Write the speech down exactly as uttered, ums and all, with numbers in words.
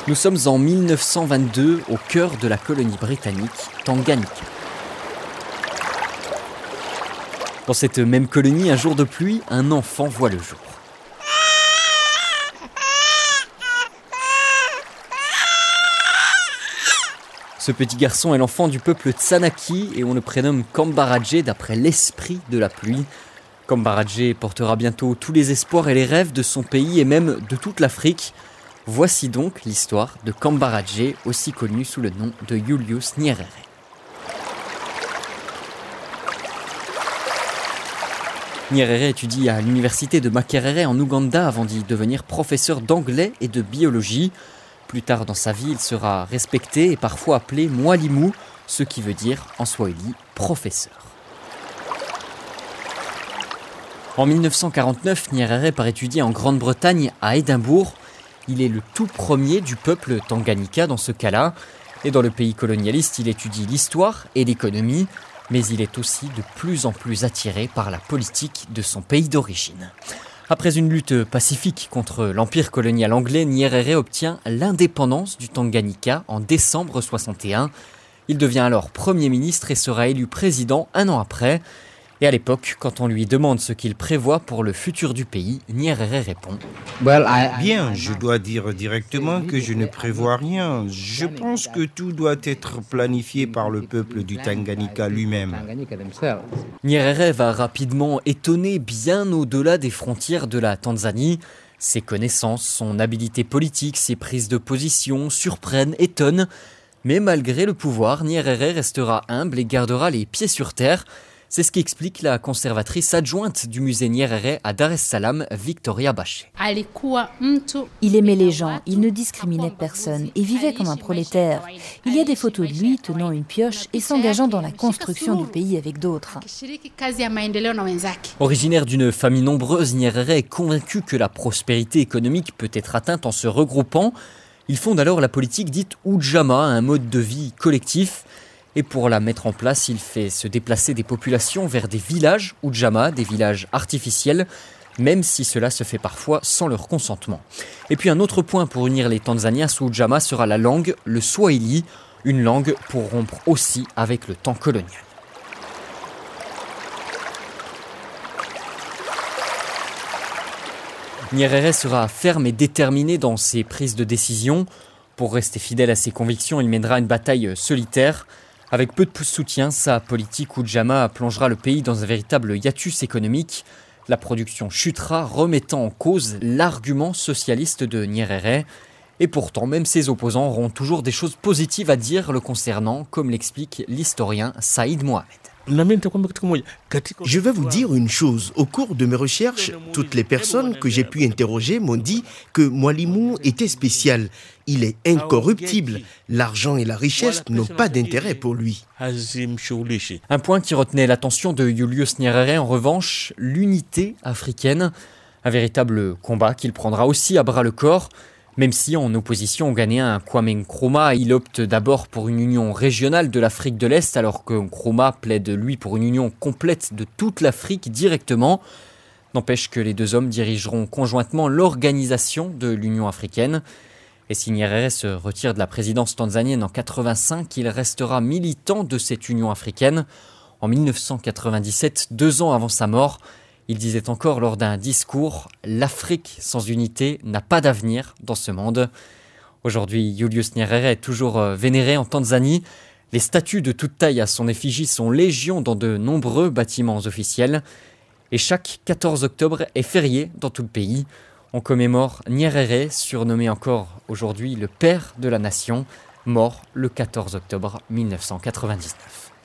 Nous sommes en mille neuf cent vingt-deux, au cœur de la colonie britannique Tanganyika. Dans cette même colonie, un jour de pluie, un enfant voit le jour. Ce petit garçon est l'enfant du peuple Tsanaki et on le prénomme Kambarajé d'après l'esprit de la pluie. Kambarajé portera bientôt tous les espoirs et les rêves de son pays et même de toute l'Afrique. Voici donc l'histoire de Kambarajé, aussi connu sous le nom de Julius Nyerere. Nyerere étudie à l'université de Makerere en Ouganda avant d'y devenir professeur d'anglais et de biologie. Plus tard dans sa vie, il sera respecté et parfois appelé Mwalimu, ce qui veut dire en swahili professeur. En mille neuf cent quarante-neuf, Nyerere part étudier en Grande-Bretagne à Édimbourg. Il est le tout premier du peuple Tanganyika dans ce cas-là. Et dans le pays colonialiste, il étudie l'histoire et l'économie, mais il est aussi de plus en plus attiré par la politique de son pays d'origine. Après une lutte pacifique contre l'empire colonial anglais, Nyerere obtient l'indépendance du Tanganyika en décembre soixante et un. Il devient alors Premier ministre et sera élu président un an après. Et à l'époque, quand on lui demande ce qu'il prévoit pour le futur du pays, Nyerere répond « Bien, je dois dire directement que je ne prévois rien. Je pense que tout doit être planifié par le peuple du Tanganyika lui-même. » Nyerere va rapidement étonner bien au-delà des frontières de la Tanzanie. Ses connaissances, son habileté politique, ses prises de position surprennent, étonnent. Mais malgré le pouvoir, Nyerere restera humble et gardera les pieds sur terre. C'est ce qu'explique la conservatrice adjointe du musée Nyerere à Dar es Salaam, Victoria Bache. Il aimait les gens, il ne discriminait personne et vivait comme un prolétaire. Il y a des photos de lui tenant une pioche et s'engageant dans la construction du pays avec d'autres. Originaire d'une famille nombreuse, Nyerere est convaincu que la prospérité économique peut être atteinte en se regroupant. Il fonde alors la politique dite Ujamaa, un mode de vie collectif. Et pour la mettre en place, il fait se déplacer des populations vers des villages Ujamaa, des villages artificiels, même si cela se fait parfois sans leur consentement. Et puis un autre point pour unir les Tanzaniens sous Ujamaa sera la langue, le swahili, une langue pour rompre aussi avec le temps colonial. Nyerere sera ferme et déterminé dans ses prises de décision. Pour rester fidèle à ses convictions, il mènera une bataille solitaire. Avec peu de soutien, sa politique Ujamaa plongera le pays dans un véritable hiatus économique. La production chutera, remettant en cause l'argument socialiste de Nyerere. Et pourtant, même ses opposants auront toujours des choses positives à dire le concernant, comme l'explique l'historien Saïd Mohamed. Je vais vous dire une chose. Au cours de mes recherches, toutes les personnes que j'ai pu interroger m'ont dit que Mwalimu était spécial. Il est incorruptible. L'argent et la richesse n'ont pas d'intérêt pour lui. Un point qui retenait l'attention de Julius Nyerere, en revanche, l'unité africaine. Un véritable combat qu'il prendra aussi à bras-le-corps. Même si, en opposition au Ghanéen Kwame Nkrumah, il opte d'abord pour une union régionale de l'Afrique de l'Est, alors que Nkrumah plaide, lui, pour une union complète de toute l'Afrique directement. N'empêche que les deux hommes dirigeront conjointement l'organisation de l'Union africaine. Et si Nyerere se retire de la présidence tanzanienne en quatre-vingt-cinq, il restera militant de cette Union africaine. En mille neuf cent quatre-vingt-dix-sept, deux ans avant sa mort, il disait encore lors d'un discours « L'Afrique sans unité n'a pas d'avenir dans ce monde ». Aujourd'hui, Julius Nyerere est toujours vénéré en Tanzanie. Les statues de toute taille à son effigie sont légion dans de nombreux bâtiments officiels. Et chaque quatorze octobre est férié dans tout le pays. On commémore Nyerere, surnommé encore aujourd'hui le père de la nation, mort le quatorze octobre mille neuf cent quatre-vingt-dix-neuf.